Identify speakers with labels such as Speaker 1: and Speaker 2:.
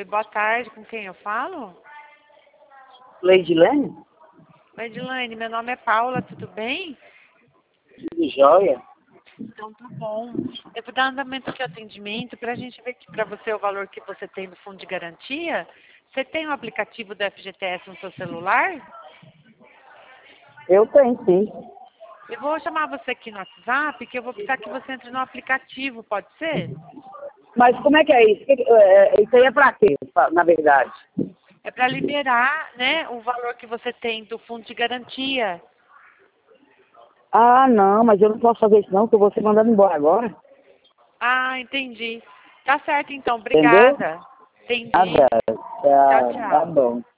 Speaker 1: boa tarde, com quem eu falo?
Speaker 2: Leidilene?
Speaker 1: Edilane, meu nome é Paula, tudo bem?
Speaker 2: Tudo jóia?
Speaker 1: Então tá bom. Eu vou dar andamento aqui ao atendimento para a gente ver aqui para você o valor que você tem no fundo de garantia. Você tem o aplicativo do FGTS no seu celular?
Speaker 2: Eu tenho, sim.
Speaker 1: Eu vou chamar você aqui no WhatsApp, que eu vou precisar que você entre no aplicativo, pode ser?
Speaker 2: Mas como é que é isso? Isso aí é pra quê, na verdade?
Speaker 1: É para liberar, né, o valor que você tem do fundo de garantia.
Speaker 2: Ah, não, mas eu não posso fazer isso não, que eu vou ser mandado embora agora.
Speaker 1: Ah, entendi. Tá certo então,
Speaker 2: Entendeu?
Speaker 1: obrigada.
Speaker 2: Ah,
Speaker 1: Entendi.
Speaker 2: velho.
Speaker 1: Tchau,
Speaker 2: Tá
Speaker 1: tchau.
Speaker 2: bom.